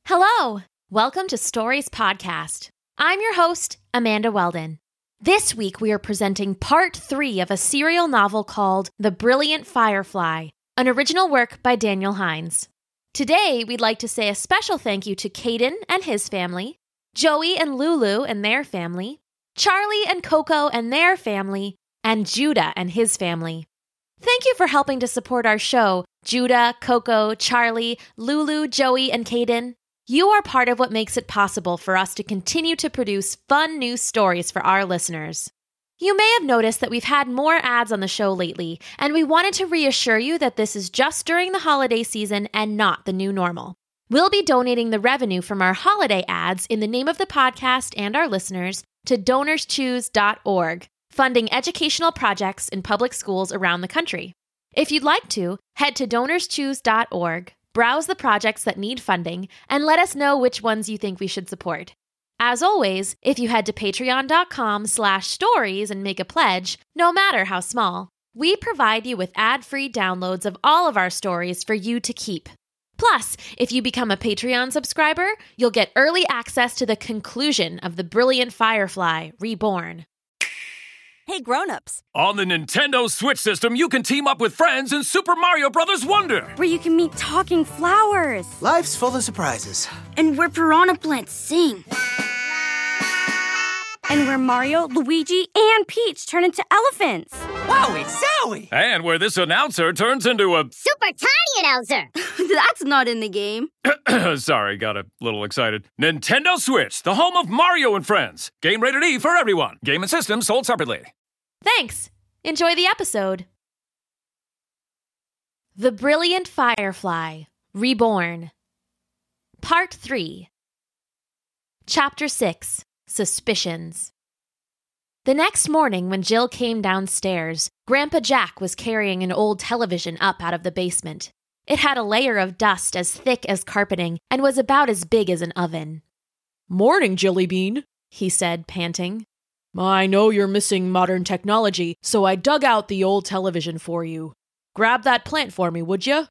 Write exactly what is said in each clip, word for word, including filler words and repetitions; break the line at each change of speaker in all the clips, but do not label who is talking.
Hello! Welcome to Stories Podcast. I'm your host, Amanda Weldon. This week we are presenting part three of a serial novel called The Brilliant Firefly, an original work by Daniel Hines. Today we'd like to say a special thank you to Caden and his family, Joey and Lulu and their family, Charlie and Coco and their family, and Judah and his family. Thank you for helping to support our show, Judah, Coco, Charlie, Lulu, Joey, and Caden. You are part of what makes it possible for us to continue to produce fun new stories for our listeners. You may have noticed that we've had more ads on the show lately, and we wanted to reassure you that this is just during the holiday season and not the new normal. We'll be donating the revenue from our holiday ads in the name of the podcast and our listeners to donors choose dot org, funding educational projects in public schools around the country. If you'd like to, head to donors choose dot org, browse the projects that need funding, and let us know which ones you think we should support. As always, if you head to patreon.com slash stories and make a pledge, no matter how small, we provide you with ad-free downloads of all of our stories for you to keep. Plus, if you become a Patreon subscriber, you'll get early access to the conclusion of The Brilliant Firefly, Reborn.
Hey, grown-ups.
On the Nintendo Switch system, you can team up with friends in Super Mario Bros. Wonder.
Where you can meet talking flowers.
Life's full of surprises.
And where piranha plants sing.
And where Mario, Luigi, and Peach turn into elephants.
Wowie zowie!
And where this announcer turns into a...
Super tiny announcer.
That's not in the game.
Sorry, got a little excited. Nintendo Switch, the home of Mario and Friends. Game rated E for everyone. Game and system sold separately.
Thanks. Enjoy the episode. The Brilliant Firefly, Reborn. Part three. Chapter six. Suspicions. The next morning when Jill came downstairs, Grandpa Jack was carrying an old television up out of the basement. It had a layer of dust as thick as carpeting and was about as big as an oven.
"Morning, Jillybean," he said, panting. "I know you're missing modern technology, so I dug out the old television for you. Grab that plant for me, would you?"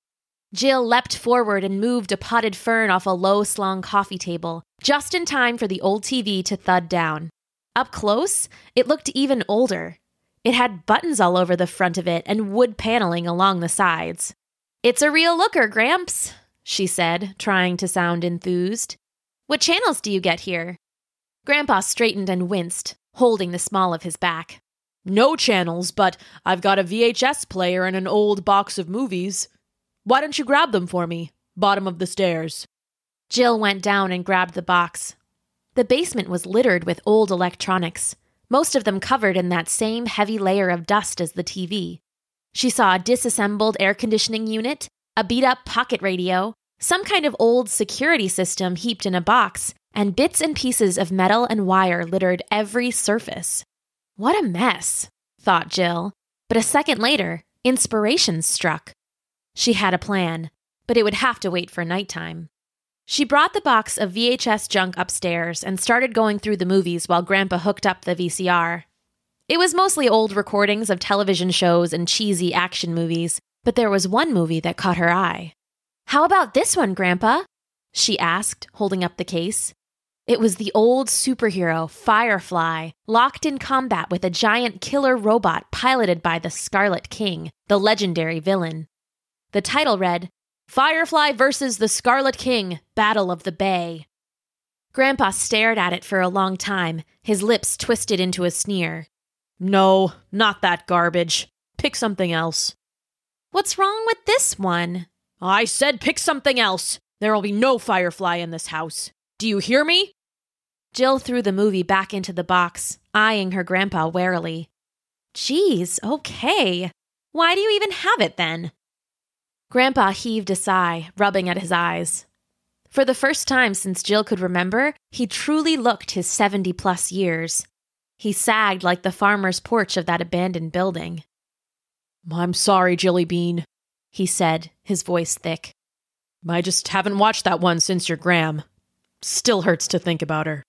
Jill leapt forward and moved a potted fern off a low-slung coffee table, just in time for the old T V to thud down. Up close, it looked even older. It had buttons all over the front of it and wood paneling along the sides. "It's a real looker, Gramps," she said, trying to sound enthused. "What channels do you get here?" Grandpa straightened and winced, holding the small of his back.
"No channels, but I've got a V H S player and an old box of movies. Why don't you grab them for me? Bottom of the stairs."
Jill went down and grabbed the box. The basement was littered with old electronics, most of them covered in that same heavy layer of dust as the T V. She saw a disassembled air conditioning unit, a beat-up pocket radio, some kind of old security system heaped in a box, and bits and pieces of metal and wire littered every surface. What a mess, thought Jill. But a second later, inspiration struck. She had a plan, but it would have to wait for nighttime. She brought the box of V H S junk upstairs and started going through the movies while Grandpa hooked up the V C R. It was mostly old recordings of television shows and cheesy action movies, but there was one movie that caught her eye. "How about this one, Grandpa?" she asked, holding up the case. It was the old superhero, Firefly, locked in combat with a giant killer robot piloted by the Scarlet King, the legendary villain. The title read, "Firefly versus the Scarlet King, Battle of the Bay." Grandpa stared at it for a long time, his lips twisted into a sneer.
"No, not that garbage. Pick something else."
"What's wrong with this one?"
"I said pick something else. There'll be no Firefly in this house. Do you hear me?"
Jill threw the movie back into the box, eyeing her grandpa warily. "Geez, okay. Why do you even have it then?" Grandpa heaved a sigh, rubbing at his eyes. For the first time since Jill could remember, he truly looked his seventy-plus years. He sagged like the farmer's porch of that abandoned building.
"I'm sorry, Jillybean,"
he said, his voice thick.
"I just haven't watched that one since your gram. Still hurts to think about her."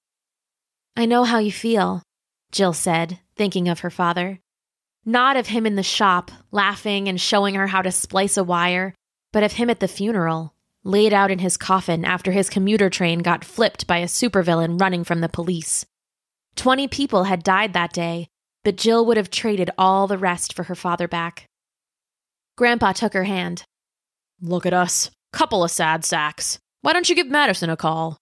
"I know how you feel," Jill said, thinking of her father. Not of him in the shop, laughing and showing her how to splice a wire, but of him at the funeral, laid out in his coffin after his commuter train got flipped by a supervillain running from the police. Twenty people had died that day, but Jill would have traded all the rest for her father back. Grandpa took her hand.
Look at us. Couple of sad sacks. Why don't you give Madison a call?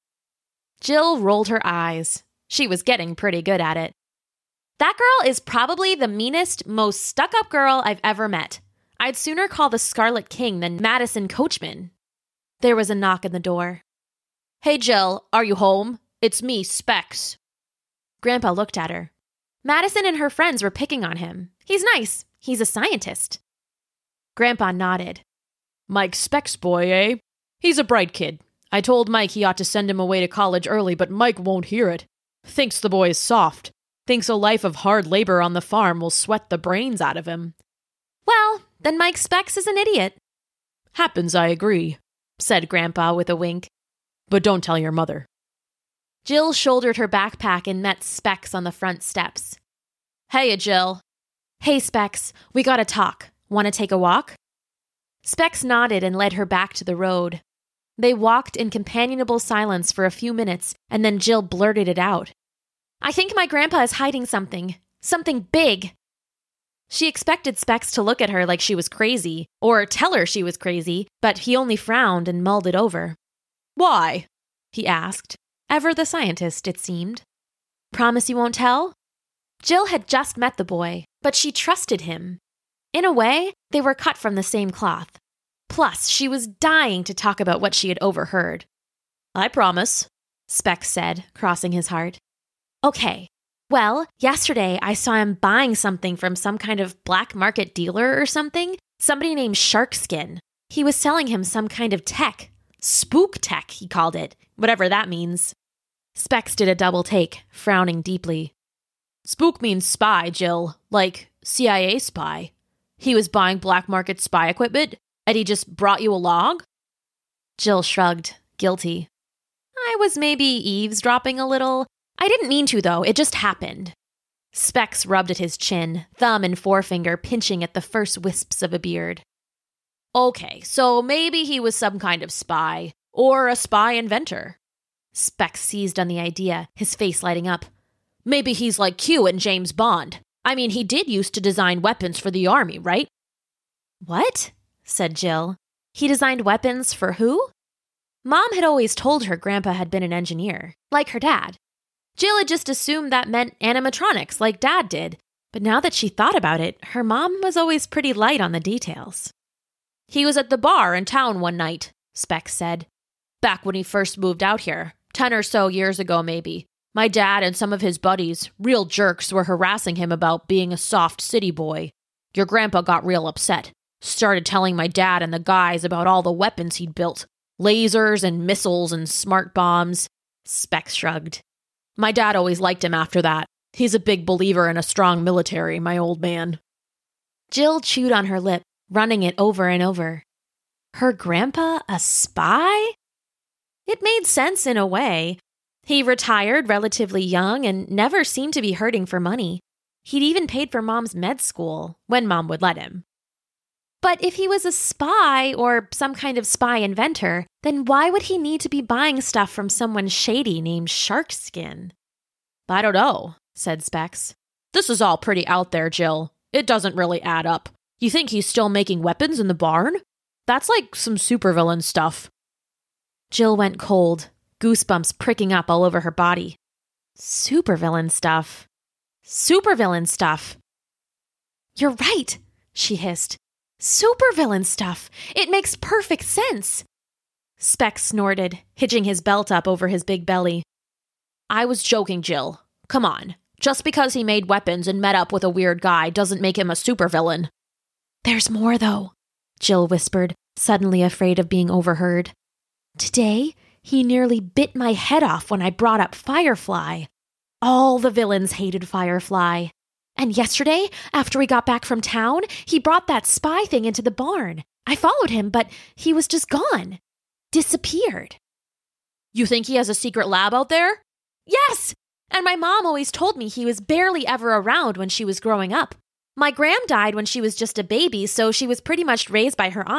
Jill rolled her eyes. She was getting pretty good at it. That girl is probably the meanest, most stuck-up girl I've ever met. I'd sooner call the Scarlet King than Madison Coachman. There was a knock on the door.
Hey, Jill, are you home? It's me, Specs.
Grandpa looked at her. Madison and her friends were picking on him. He's nice. He's a scientist. Grandpa nodded.
Mike Specs boy, eh? He's a bright kid. I told Mike he ought to send him away to college early, but Mike won't hear it. Thinks the boy is soft. Thinks a life of hard labor on the farm will sweat the brains out of him.
Well, then Mike Specs is an idiot.
Happens, I agree, said Grandpa with a wink. But don't tell your mother.
Jill shouldered her backpack and met Specs on the front steps.
Hey, Jill.
Hey, Specs, we gotta talk. Want to take a walk? Specs nodded and led her back to the road. They walked in companionable silence for a few minutes, and then Jill blurted it out. I think my grandpa is hiding something. Something big. She expected Specs to look at her like she was crazy, or tell her she was crazy, but he only frowned and mulled it over.
Why?
He asked. Ever the scientist, it seemed. Promise you won't tell? Jill had just met the boy, but she trusted him. In a way, they were cut from the same cloth. Plus, she was dying to talk about what she had overheard.
I promise,
Specs said, crossing his heart. Okay. Well, yesterday I saw him buying something from some kind of black market dealer or something. Somebody named Sharkskin. He was selling him some kind of tech. Spook tech, he called it. Whatever that means. Specs did a double take, frowning deeply.
Spook means spy, Jill. Like C I A spy. He was buying black market spy equipment, and he just brought you along?
Jill shrugged, guilty. I was maybe eavesdropping a little. I didn't mean to, though. It just happened. Specs rubbed at his chin, thumb and forefinger pinching at the first wisps of a beard.
Okay, so maybe he was some kind of spy, or a spy inventor.
Specs seized on the idea, his face lighting up.
Maybe he's like Q and James Bond. I mean, he did used to design weapons for the army, right?
What? Said Jill. He designed weapons for who? Mom had always told her Grandpa had been an engineer, like her dad. Jill had just assumed that meant animatronics, like Dad did, but now that she thought about it, her mom was always pretty light on the details.
He was at the bar in town one night, Specs said. Back when he first moved out here, ten or so years ago maybe. My dad and some of his buddies, real jerks, were harassing him about being a soft city boy. Your grandpa got real upset. Started telling my dad and the guys about all the weapons he'd built. Lasers and missiles and smart bombs.
Specs shrugged.
My dad always liked him after that. He's a big believer in a strong military, my old man.
Jill chewed on her lip, running it over and over. Her grandpa a spy? It made sense in a way. He retired relatively young and never seemed to be hurting for money. He'd even paid for Mom's med school, when Mom would let him. But if he was a spy or some kind of spy inventor, then why would he need to be buying stuff from someone shady named Sharkskin?
I don't know, said Specs. This is all pretty out there, Jill. It doesn't really add up. You think he's still making weapons in the barn? That's like some supervillain stuff.
Jill went cold, goosebumps pricking up all over her body. Supervillain stuff. Supervillain stuff. You're right, she hissed. Supervillain stuff. It makes perfect sense. Specs snorted, hitching his belt up over his big belly.
I was joking, Jill. Come on. Just because he made weapons and met up with a weird guy doesn't make him a supervillain.
There's more, though, Jill whispered, suddenly afraid of being overheard. Today, he nearly bit my head off when I brought up Firefly. All the villains hated Firefly. And yesterday, after we got back from town, he brought that spy thing into the barn. I followed him, but he was just gone. Disappeared.
You think he has a secret lab out there?
Yes! And my mom always told me he was barely ever around when she was growing up. My gram died when she was just a baby, so she was pretty much raised by her aunt.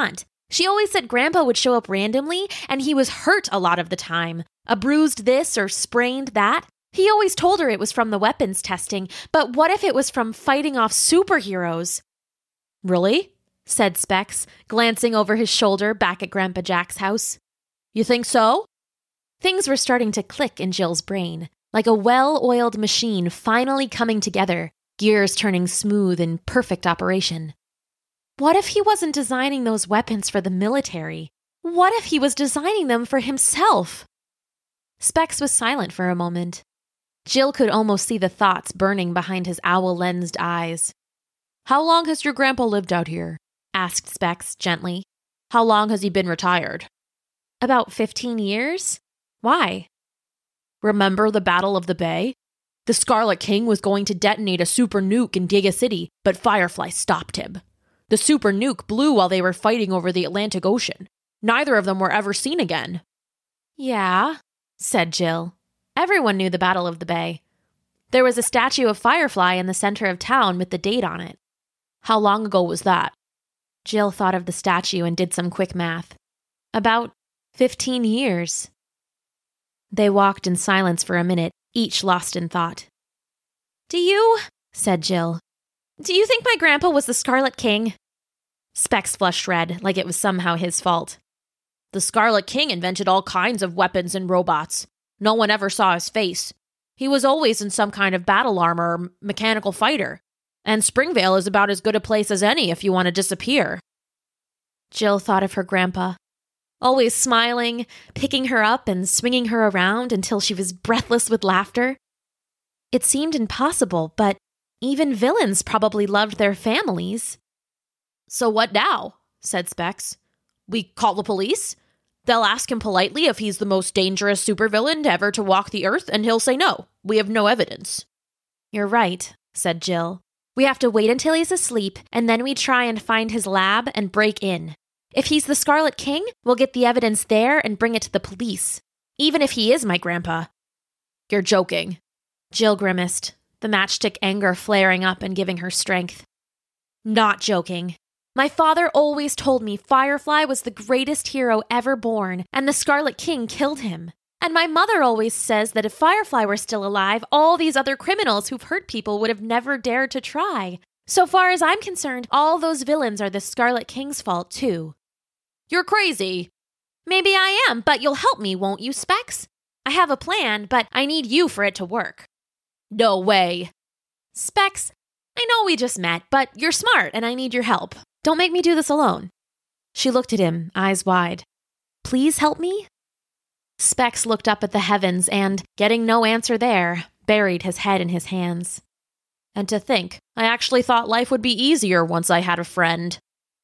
She always said Grandpa would show up randomly, and he was hurt a lot of the time. A bruised this or sprained that. He always told her it was from the weapons testing, but what if it was from fighting off superheroes? Really? Said Specs, glancing over his shoulder back at Grandpa Jack's house. You think so? Things were starting to click in Jill's brain, like a well-oiled machine finally coming together, gears turning smooth in perfect operation. What if he wasn't designing those weapons for the military? What if he was designing them for himself? Specs was silent for a moment. Jill could almost see the thoughts burning behind his owl-lensed eyes. How long has your grandpa lived out here? Asked Specs gently. How long has he been retired? About fifteen years. Why? Remember the Battle of the Bay? The Scarlet King was going to detonate a super nuke in Giga City, but Firefly stopped him. The super nuke blew while they were fighting over the Atlantic Ocean. Neither of them were ever seen again. Yeah, said Jill. Everyone knew the Battle of the Bay. There was a statue of Firefly in the center of town with the date on it. How long ago was that? Jill thought of the statue and did some quick math. About fifteen years. They walked in silence for a minute, each lost in thought. Do you, said Jill, do you think my grandpa was the Scarlet King? Specs flushed red, like it was somehow his fault. The Scarlet King invented all kinds of weapons and robots. No one ever saw his face. He was always in some kind of battle armor or mechanical fighter. And Springvale is about as good a place as any if you want to disappear. Jill thought of her grandpa, always smiling, picking her up and swinging her around until she was breathless with laughter. It seemed impossible, but even villains probably loved their families. So what now? Said Specs. We call the police? They'll ask him politely if he's the most dangerous supervillain ever to walk the earth, and he'll say no. We have no evidence. You're right, said Jill. We have to wait until he's asleep, and then we try and find his lab and break in. If he's the Scarlet King, we'll get the evidence there and bring it to the police, even if he is my grandpa. You're joking. Jill grimaced, the matchstick anger flaring up and giving her strength. Not joking. My father always told me Firefly was the greatest hero ever born, and the Scarlet King killed him. And my mother always says that if Firefly were still alive, all these other criminals who've hurt people would have never dared to try. So far as I'm concerned, all those villains are the Scarlet King's fault, too. You're crazy. Maybe I am, but you'll help me, won't you, Specs? I have a plan, but I need you for it to work. No way. Specs, I know we just met, but you're smart and I need your help. Don't make me do this alone. She looked at him, eyes wide. Please help me? Specs looked up at the heavens and, getting no answer there, buried his head in his hands. And to think, I actually thought life would be easier once I had a friend.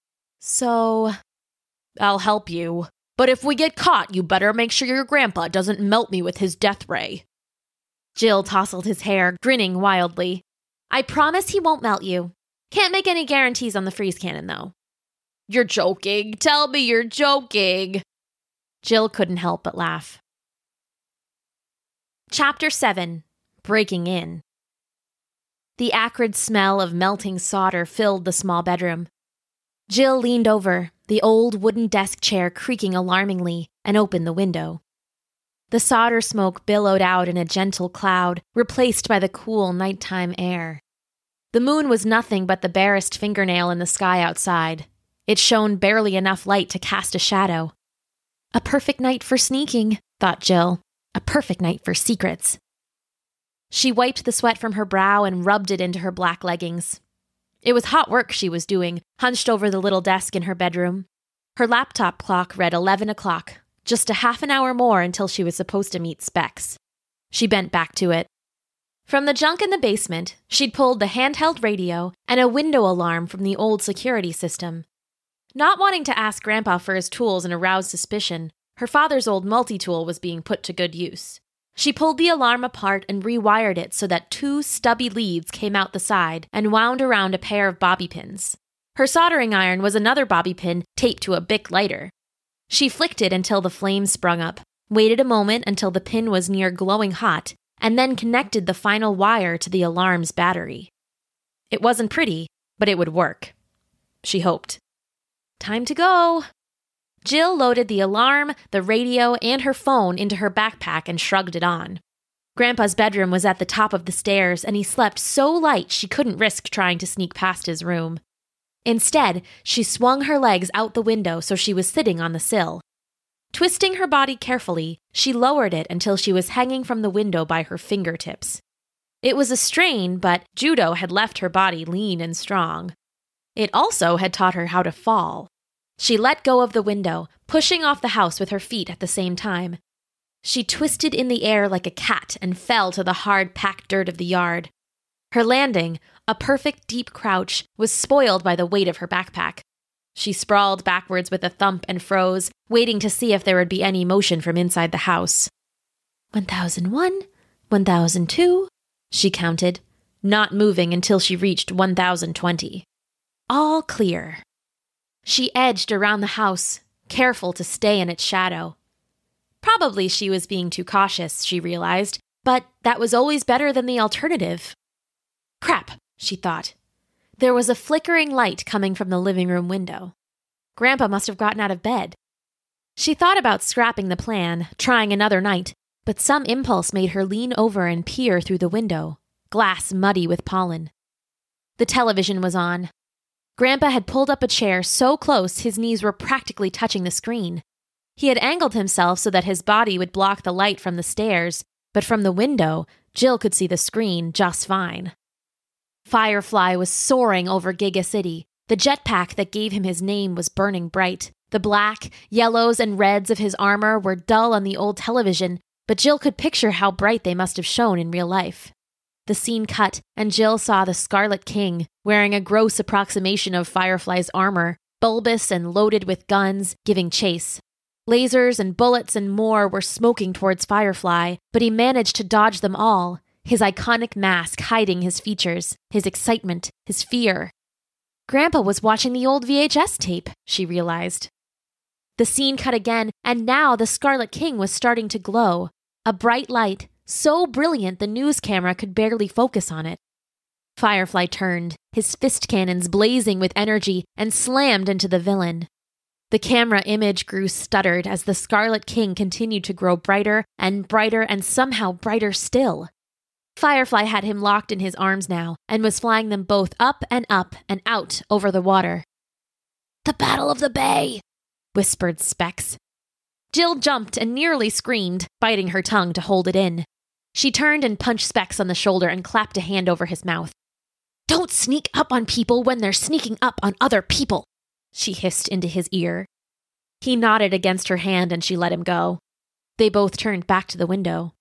So, I'll help you. But if we get caught, you better make sure your grandpa doesn't melt me with his death ray. Jill tousled his hair, grinning wildly. I promise he won't melt you. Can't make any guarantees on the freeze cannon, though. You're joking. Tell me you're joking. Jill couldn't help but laugh. Chapter seven. Breaking In. The acrid smell of melting solder filled the small bedroom. Jill leaned over, the old wooden desk chair creaking alarmingly, and opened the window. The solder smoke billowed out in a gentle cloud, replaced by the cool nighttime air. The moon was nothing but the barest fingernail in the sky outside. It shone barely enough light to cast a shadow. A perfect night for sneaking, thought Jill. A perfect night for secrets. She wiped the sweat from her brow and rubbed it into her black leggings. It was hot work she was doing, hunched over the little desk in her bedroom. Her laptop clock read eleven o'clock, just a half an hour more until she was supposed to meet Specs. She bent back to it. From the junk in the basement, she'd pulled the handheld radio and a window alarm from the old security system. Not wanting to ask Grandpa for his tools and arouse suspicion, her father's old multi-tool was being put to good use. She pulled the alarm apart and rewired it so that two stubby leads came out the side and wound around a pair of bobby pins. Her soldering iron was another bobby pin taped to a Bic lighter. She flicked it until the flame sprung up, waited a moment until the pin was near glowing hot, and then connected the final wire to the alarm's battery. It wasn't pretty, but it would work. She hoped. Time to go, Jill loaded the alarm, the radio, and her phone into her backpack and shrugged it on. Grandpa's bedroom was at the top of the stairs, and he slept so light she couldn't risk trying to sneak past his room. Instead, she swung her legs out the window so she was sitting on the sill. Twisting her body carefully, she lowered it until she was hanging from the window by her fingertips. It was a strain, but judo had left her body lean and strong. It also had taught her how to fall. She let go of the window, pushing off the house with her feet at the same time. She twisted in the air like a cat and fell to the hard, packed dirt of the yard. Her landing, a perfect deep crouch, was spoiled by the weight of her backpack. She sprawled backwards with a thump and froze, waiting to see if there would be any motion from inside the house. one thousand one, one thousand two, she counted, not moving until she reached one thousand twenty. All clear. She edged around the house, careful to stay in its shadow. Probably she was being too cautious, she realized, but that was always better than the alternative. Crap, she thought. There was a flickering light coming from the living room window. Grandpa must have gotten out of bed. She thought about scrapping the plan, trying another night, but some impulse made her lean over and peer through the window, glass muddy with pollen. The television was on. Grandpa had pulled up a chair so close his knees were practically touching the screen. He had angled himself so that his body would block the light from the stairs, but from the window, Jill could see the screen just fine. Firefly was soaring over Giga City. The jetpack that gave him his name was burning bright. The black, yellows, and reds of his armor were dull on the old television, but Jill could picture how bright they must have shone in real life. The scene cut, and Jill saw the Scarlet King, wearing a gross approximation of Firefly's armor, bulbous and loaded with guns, giving chase. Lasers and bullets and more were smoking towards Firefly, but he managed to dodge them all, his iconic mask hiding his features, his excitement, his fear. Grandpa was watching the old V H S tape, she realized. The scene cut again, and now the Scarlet King was starting to glow, a bright light, so brilliant the news camera could barely focus on it. Firefly turned, his fist cannons blazing with energy, and slammed into the villain. The camera image grew stuttered as the Scarlet King continued to grow brighter and brighter and somehow brighter still. Firefly had him locked in his arms now and was flying them both up and up and out over the water. "The Battle of the Bay!" whispered Specs. Jill jumped and nearly screamed, biting her tongue to hold it in. She turned and punched Specs on the shoulder and clapped a hand over his mouth. "Don't sneak up on people when they're sneaking up on other people," she hissed into his ear. He nodded against her hand and she let him go. They both turned back to the window.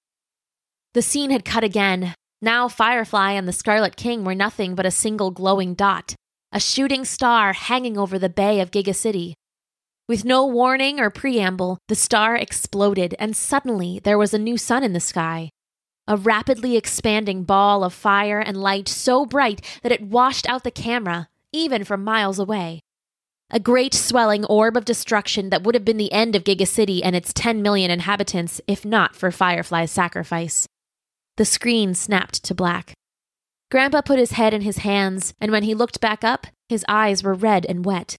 The scene had cut again. Now Firefly and the Scarlet King were nothing but a single glowing dot, a shooting star hanging over the bay of Giga City. With no warning or preamble, the star exploded and suddenly there was a new sun in the sky. A rapidly expanding ball of fire and light so bright that it washed out the camera, even from miles away. A great swelling orb of destruction that would have been the end of Giga City and its ten million inhabitants if not for Firefly's sacrifice. The screen snapped to black. Grandpa put his head in his hands, and when he looked back up, his eyes were red and wet.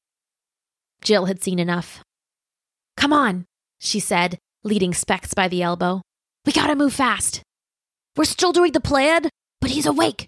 Jill had seen enough. "Come on," she said, leading Specs by the elbow. "We gotta move fast." "We're still doing the plan, but he's awake."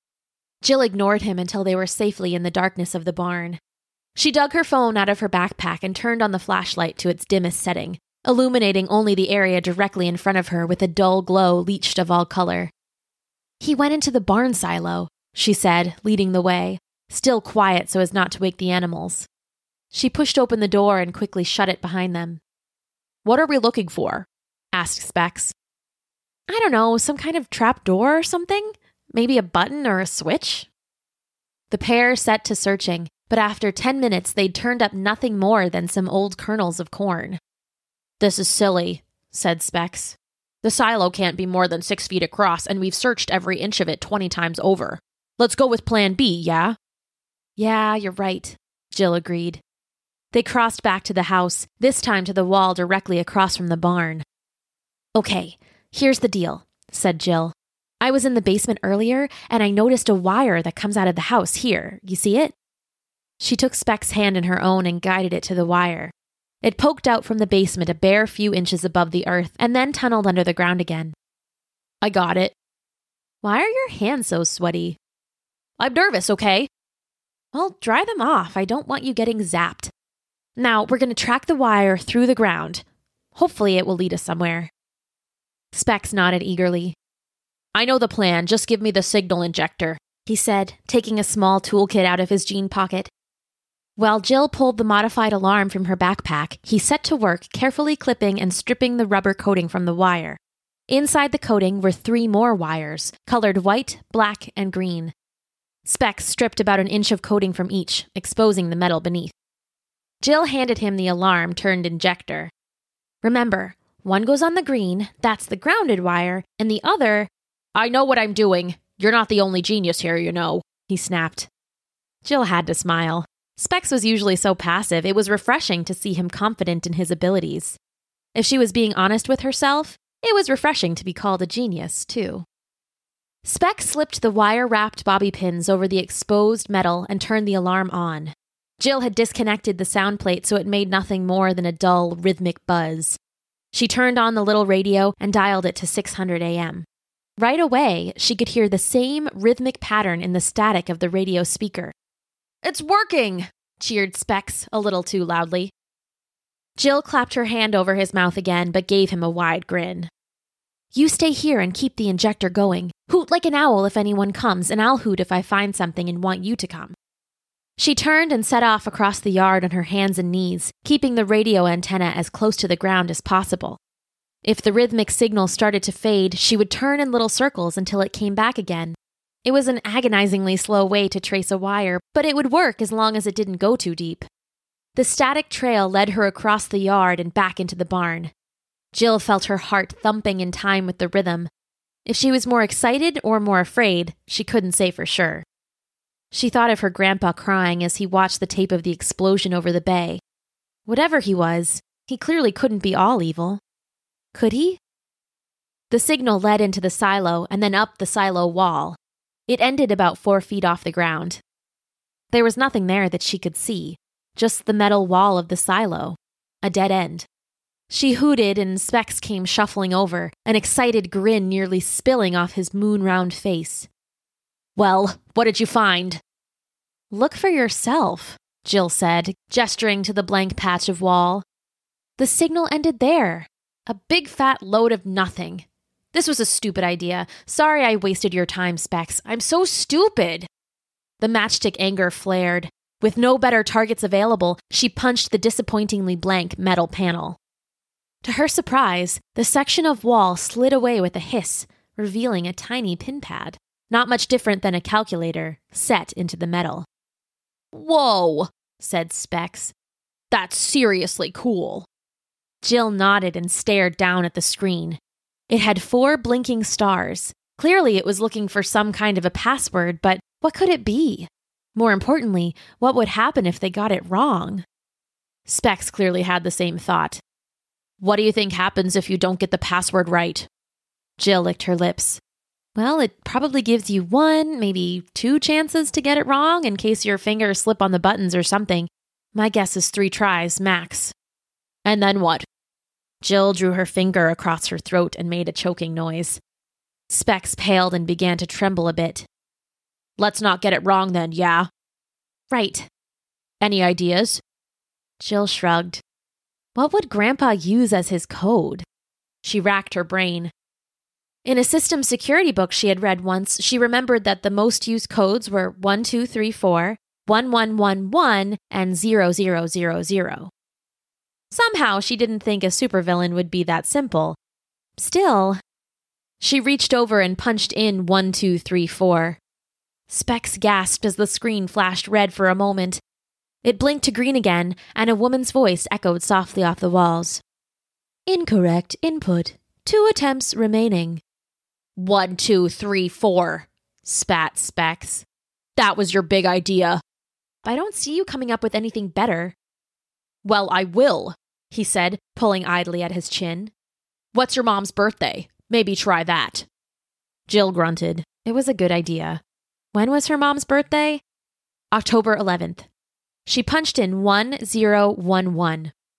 Jill ignored him until they were safely in the darkness of the barn. She dug her phone out of her backpack and turned on the flashlight to its dimmest setting, illuminating only the area directly in front of her with a dull glow leached of all color. "He went into the barn silo," she said, leading the way, still quiet so as not to wake the animals. She pushed open the door and quickly shut it behind them. "What are we looking for?" asked Specs. "I don't know, some kind of trap door or something? Maybe a button or a switch?" The pair set to searching, but after ten minutes they'd turned up nothing more than some old kernels of corn. "This is silly," said Specs. "The silo can't be more than six feet across, and we've searched every inch of it twenty times over. Let's go with Plan B, yeah?" "Yeah, you're right," Jill agreed. They crossed back to the house, this time to the wall directly across from the barn. "Okay, here's the deal," said Jill. "I was in the basement earlier, and I noticed a wire that comes out of the house here. You see it?" She took Specs' hand in her own and guided it to the wire. It poked out from the basement a bare few inches above the earth and then tunneled under the ground again. I got it. Why are your hands so sweaty? I'm nervous, okay? Well, dry them off. I don't want you getting zapped. Now, we're going to track the wire through the ground. Hopefully it will lead us somewhere. Specs nodded eagerly. I know the plan. Just give me the signal injector, he said, taking a small toolkit out of his jean pocket. While Jill pulled the modified alarm from her backpack, he set to work carefully clipping and stripping the rubber coating from the wire. Inside the coating were three more wires, colored white, black, and green. Specs stripped about an inch of coating from each, exposing the metal beneath. Jill handed him the alarm-turned injector. Remember, one goes on the green, that's the grounded wire, and the other... I know what I'm doing. You're not the only genius here, you know, he snapped. Jill had to smile. Specs was usually so passive, it was refreshing to see him confident in his abilities. If she was being honest with herself, it was refreshing to be called a genius, too. Specs slipped the wire-wrapped bobby pins over the exposed metal and turned the alarm on. Jill had disconnected the sound plate so it made nothing more than a dull, rhythmic buzz. She turned on the little radio and dialed it to six hundred A M. Right away, she could hear the same rhythmic pattern in the static of the radio speaker. It's working, cheered Specs a little too loudly. Jill clapped her hand over his mouth again, but gave him a wide grin. You stay here and keep the injector going. Hoot like an owl if anyone comes, and I'll hoot if I find something and want you to come. She turned and set off across the yard on her hands and knees, keeping the radio antenna as close to the ground as possible. If the rhythmic signal started to fade, she would turn in little circles until it came back again. It was an agonizingly slow way to trace a wire, but it would work as long as it didn't go too deep. The static trail led her across the yard and back into the barn. Jill felt her heart thumping in time with the rhythm. If she was more excited or more afraid, she couldn't say for sure. She thought of her grandpa crying as he watched the tape of the explosion over the bay. Whatever he was, he clearly couldn't be all evil. Could he? The signal led into the silo and then up the silo wall. It ended about four feet off the ground. There was nothing there that she could see, just the metal wall of the silo, a dead end. She hooted and Specs came shuffling over, an excited grin nearly spilling off his moon-round face. Well, what did you find? Look for yourself, Jill said, gesturing to the blank patch of wall. The signal ended there. A big fat load of nothing. This was a stupid idea. Sorry I wasted your time, Specs. I'm so stupid. The matchstick anger flared. With no better targets available, she punched the disappointingly blank metal panel. To her surprise, the section of wall slid away with a hiss, revealing a tiny pin pad, not much different than a calculator, set into the metal. Whoa, said Specs. That's seriously cool. Jill nodded and stared down at the screen. It had four blinking stars. Clearly it was looking for some kind of a password, but what could it be? More importantly, what would happen if they got it wrong? Specs clearly had the same thought. What do you think happens if you don't get the password right? Jill licked her lips. Well, it probably gives you one, maybe two chances to get it wrong in case your fingers slip on the buttons or something. My guess is three tries, max. And then what? Jill drew her finger across her throat and made a choking noise. Specs paled and began to tremble a bit. Let's not get it wrong then, yeah? Right. Any ideas? Jill shrugged. What would Grandpa use as his code? She racked her brain. In a system security book she had read once, she remembered that the most used codes were one two three four, one one one one, and zero zero zero zero. Somehow she didn't think a supervillain would be that simple. Still, she reached over and punched in one two three four. Specs gasped as the screen flashed red for a moment. It blinked to green again, and a woman's voice echoed softly off the walls. Incorrect input. Two attempts remaining. One, two, three, four, spat Specs. That was your big idea. I don't see you coming up with anything better. Well, I will, he said, pulling idly at his chin. What's your mom's birthday? Maybe try that. Jill grunted. It was a good idea. When was her mom's birthday? October eleventh. She punched in one zero one one.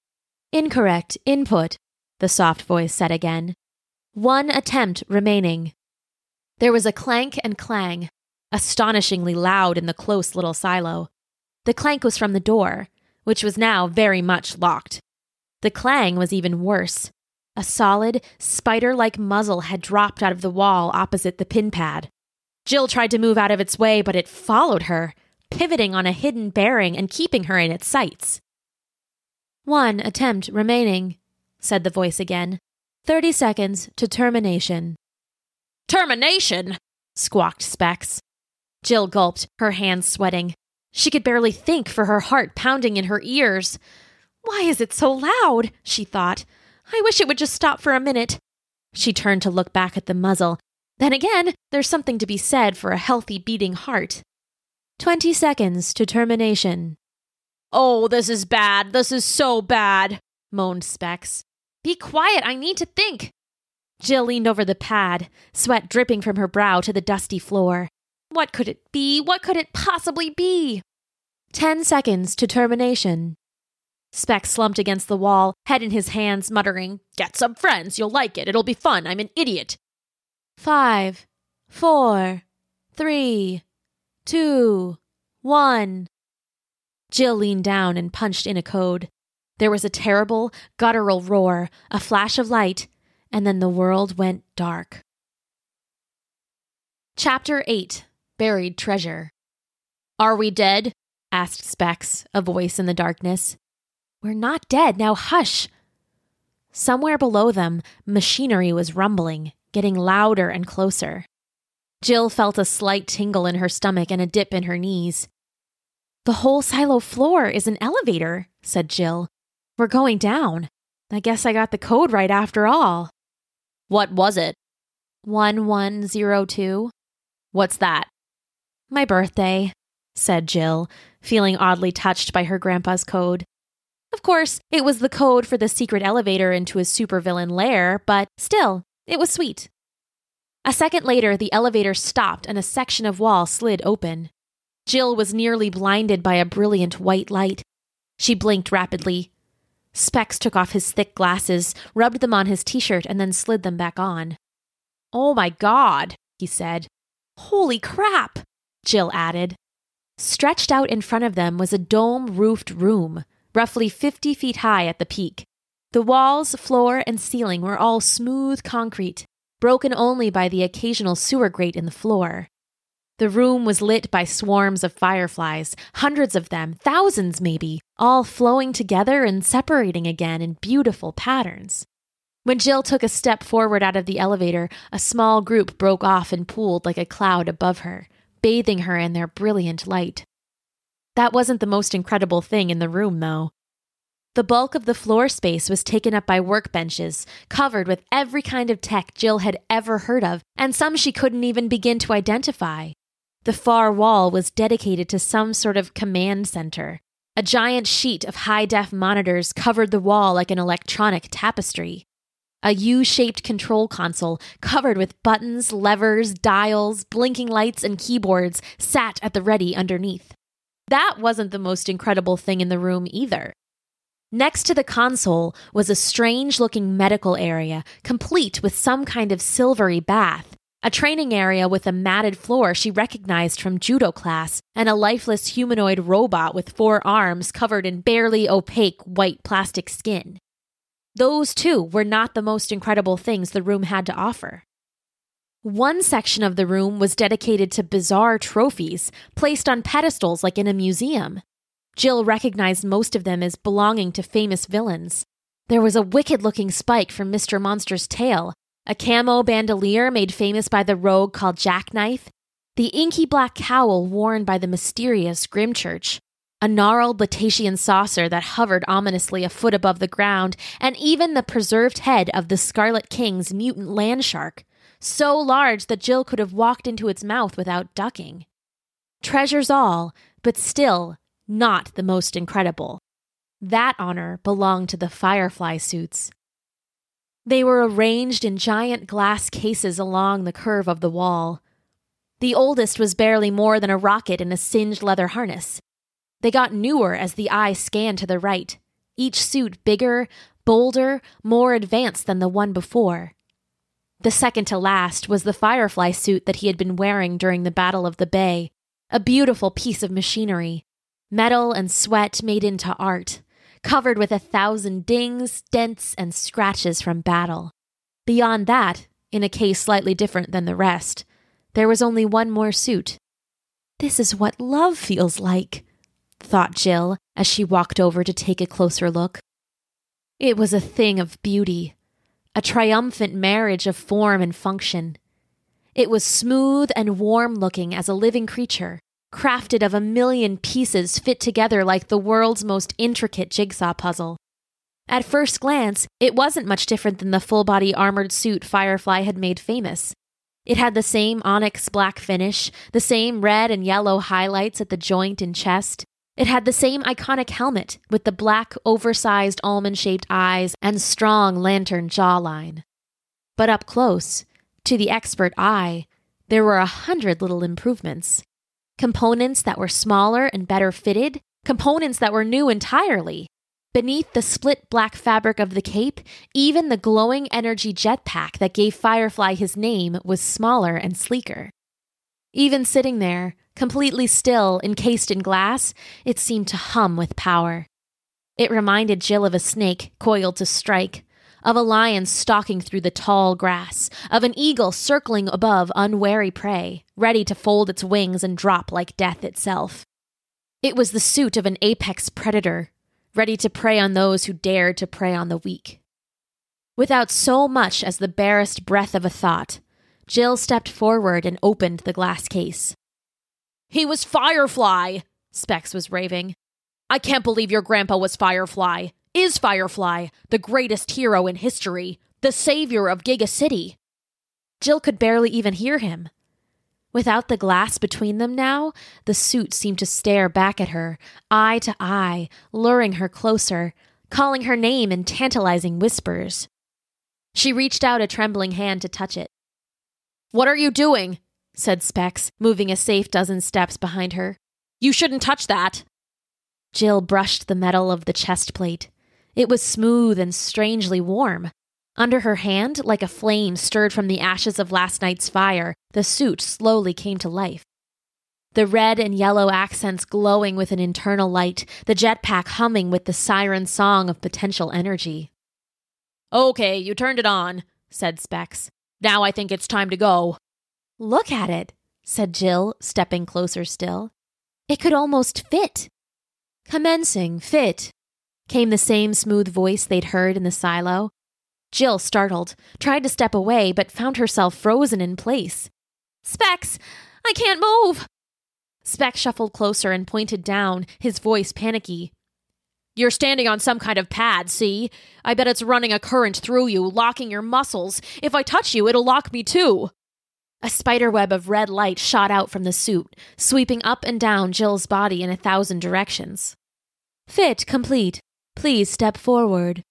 Incorrect input, the soft voice said again. One attempt remaining. There was a clank and clang, astonishingly loud in the close little silo. The clank was from the door, which was now very much locked. The clang was even worse. A solid, spider-like muzzle had dropped out of the wall opposite the pin pad. Jill tried to move out of its way, but it followed her, pivoting on a hidden bearing and keeping her in its sights. One attempt remaining, said the voice again. Thirty seconds to termination. Termination? Squawked Specs. Jill gulped, her hands sweating. She could barely think for her heart pounding in her ears. Why is it so loud? She thought. I wish it would just stop for a minute. She turned to look back at the muzzle. Then again, there's something to be said for a healthy beating heart. Twenty seconds to termination. Oh, this is bad. This is so bad, moaned Specs. Be quiet. I need to think. Jill leaned over the pad, sweat dripping from her brow to the dusty floor. What could it be? What could it possibly be? Ten seconds to termination. Specs slumped against the wall, head in his hands, muttering, Get some friends. You'll like it. It'll be fun. I'm an idiot. Five, four, three, two, one. Jill leaned down and punched in a code. There was a terrible, guttural roar, a flash of light, and then the world went dark. Chapter eight. Buried Treasure. Are we dead? Asked Specs, a voice in the darkness. We're not dead, now hush. Somewhere below them, machinery was rumbling, getting louder and closer. Jill felt a slight tingle in her stomach and a dip in her knees. The whole silo floor is an elevator, said Jill. We're going down. I guess I got the code right after all. What was it? one one zero two. What's that? My birthday, said Jill, feeling oddly touched by her grandpa's code. Of course, it was the code for the secret elevator into his supervillain lair, but still, it was sweet. A second later, the elevator stopped and a section of wall slid open. Jill was nearly blinded by a brilliant white light. She blinked rapidly. Specs took off his thick glasses, rubbed them on his t-shirt, and then slid them back on. Oh my God, he said. Holy crap, Jill added. Stretched out in front of them was a dome-roofed room, roughly fifty feet high at the peak. The walls, floor, and ceiling were all smooth concrete, broken only by the occasional sewer grate in the floor. The room was lit by swarms of fireflies, hundreds of them, thousands maybe, all flowing together and separating again in beautiful patterns. When Jill took a step forward out of the elevator, a small group broke off and pooled like a cloud above her, bathing her in their brilliant light. That wasn't the most incredible thing in the room, though. The bulk of the floor space was taken up by workbenches, covered with every kind of tech Jill had ever heard of, and some she couldn't even begin to identify. The far wall was dedicated to some sort of command center. A giant sheet of high-def monitors covered the wall like an electronic tapestry. A U-shaped control console covered with buttons, levers, dials, blinking lights, and keyboards sat at the ready underneath. That wasn't the most incredible thing in the room either. Next to the console was a strange-looking medical area, complete with some kind of silvery bath, a training area with a matted floor she recognized from judo class, and a lifeless humanoid robot with four arms covered in barely opaque white plastic skin. Those, too, were not the most incredible things the room had to offer. One section of the room was dedicated to bizarre trophies, placed on pedestals like in a museum. Jill recognized most of them as belonging to famous villains. There was a wicked-looking spike from Mister Monster's tail, a camo bandolier made famous by the rogue called Jackknife, the inky black cowl worn by the mysterious Grimchurch, a gnarled Latacian saucer that hovered ominously a foot above the ground, and even the preserved head of the Scarlet King's mutant land shark, so large that Jill could have walked into its mouth without ducking. Treasures all, but still not the most incredible. That honor belonged to the Firefly suits. They were arranged in giant glass cases along the curve of the wall. The oldest was barely more than a rocket in a singed leather harness. They got newer as the eye scanned to the right, each suit bigger, bolder, more advanced than the one before. The second to last was the Firefly suit that he had been wearing during the Battle of the Bay, a beautiful piece of machinery, metal and sweat made into art, covered with a thousand dings, dents, and scratches from battle. Beyond that, in a case slightly different than the rest, there was only one more suit. This is what love feels like, thought Jill as she walked over to take a closer look. It was a thing of beauty, a triumphant marriage of form and function. It was smooth and warm-looking as a living creature, crafted of a million pieces fit together like the world's most intricate jigsaw puzzle. At first glance, it wasn't much different than the full-body armored suit Firefly had made famous. It had the same onyx black finish, the same red and yellow highlights at the joint and chest. It had the same iconic helmet with the black, oversized almond-shaped eyes and strong lantern jawline. But up close, to the expert eye, there were a hundred little improvements. Components that were smaller and better fitted, components that were new entirely. Beneath the split black fabric of the cape, even the glowing energy jetpack that gave Firefly his name was smaller and sleeker. Even sitting there, completely still, encased in glass, it seemed to hum with power. It reminded Jill of a snake coiled to strike, of a lion stalking through the tall grass, of an eagle circling above unwary prey, ready to fold its wings and drop like death itself. It was the suit of an apex predator, ready to prey on those who dared to prey on the weak. Without so much as the barest breath of a thought, Jill stepped forward and opened the glass case. "He was Firefly," Specs was raving. "I can't believe your grandpa was Firefly. Is Firefly, the greatest hero in history, the savior of Giga City." Jill could barely even hear him. Without the glass between them now, the suit seemed to stare back at her, eye to eye, luring her closer, calling her name in tantalizing whispers. She reached out a trembling hand to touch it. "What are you doing?" said Specs, moving a safe dozen steps behind her. "You shouldn't touch that." Jill brushed the metal of the chest plate. It was smooth and strangely warm. Under her hand, like a flame stirred from the ashes of last night's fire, the suit slowly came to life. The red and yellow accents glowing with an internal light, the jetpack humming with the siren song of potential energy. "Okay, you turned it on," said Specs. "Now I think it's time to go." "Look at it," said Jill, stepping closer still. "It could almost fit." "Commencing, fit," came the same smooth voice they'd heard in the silo. Jill, startled, tried to step away, but found herself frozen in place. "Specs, I can't move." Specs shuffled closer and pointed down, his voice panicky. "You're standing on some kind of pad, see? I bet it's running a current through you, locking your muscles. If I touch you, it'll lock me too." A spiderweb of red light shot out from the suit, sweeping up and down Jill's body in a thousand directions. "Fit complete. Please step forward."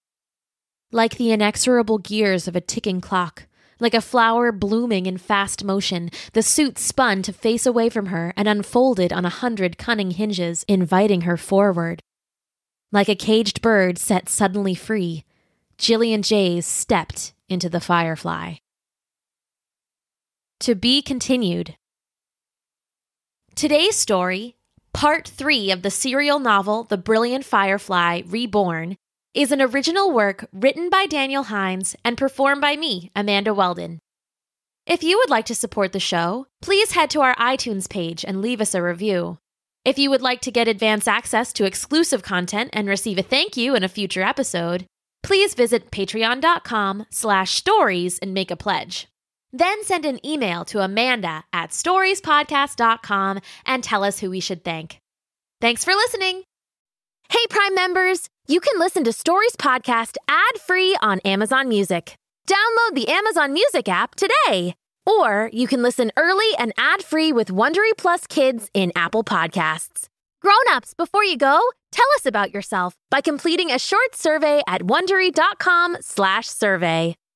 Like the inexorable gears of a ticking clock, like a flower blooming in fast motion, the suit spun to face away from her and unfolded on a hundred cunning hinges, inviting her forward. Like a caged bird set suddenly free, Jillian Jays stepped into the Firefly. To be continued. Today's story, part three of the serial novel The Brilliant Firefly Reborn, is an original work written by Daniel Hines and performed by me, Amanda Weldon. If you would like to support the show, please head to our iTunes page and leave us a review. If you would like to get advance access to exclusive content and receive a thank you in a future episode, please visit patreon.com slash stories and make a pledge. Then send an email to Amanda at storiespodcast dot com and tell us who we should thank. Thanks for listening.
Hey, Prime members, you can listen to Stories Podcast ad-free on Amazon Music. Download the Amazon Music app today. Or you can listen early and ad-free with Wondery Plus Kids in Apple Podcasts. Grown-ups, before you go, tell us about yourself by completing a short survey at wondery.com slash survey.